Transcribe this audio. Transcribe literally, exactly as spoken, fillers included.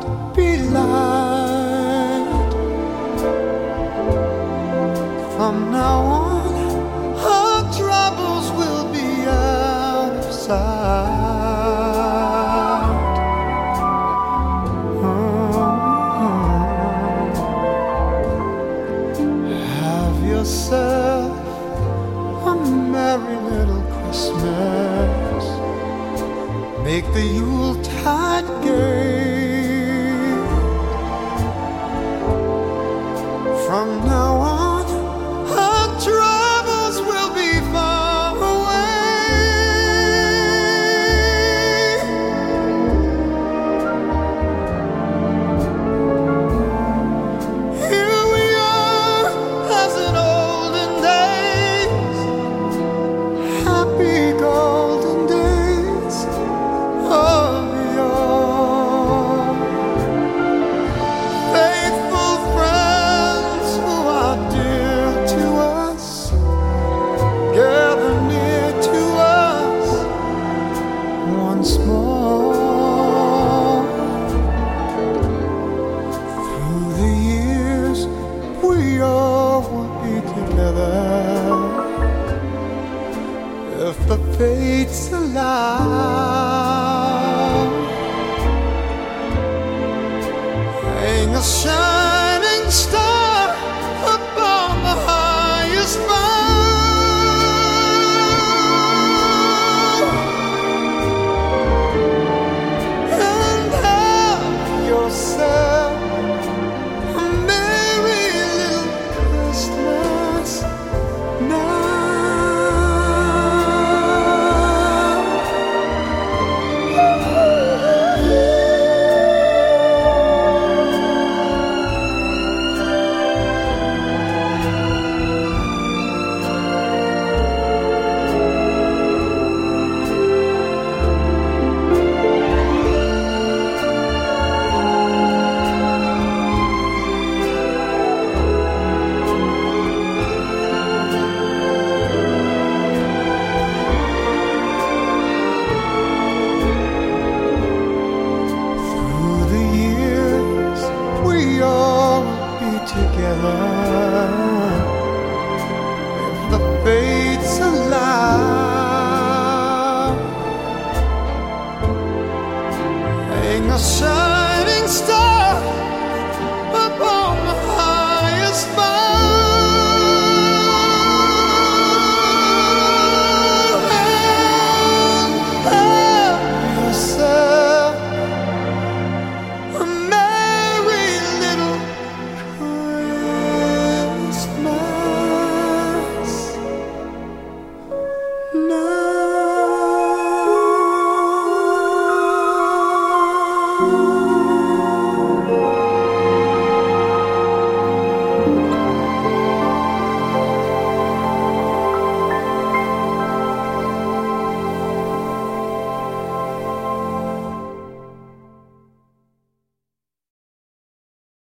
be light. From now on, our troubles will be out of sight. Mm-hmm. Have yourself a merry little Christmas. Make the Yuletide gay. From now on, our troubles will be far away. Here we are, as in olden days, happy golden days of yore. Faithful friends who are dear to us, gather near to us once more. Through the years, we all will be together, if the fates allow. Hang a shining star upon the highest bough, and have yourself a merry little Christmas now. Through the years, we all will be together,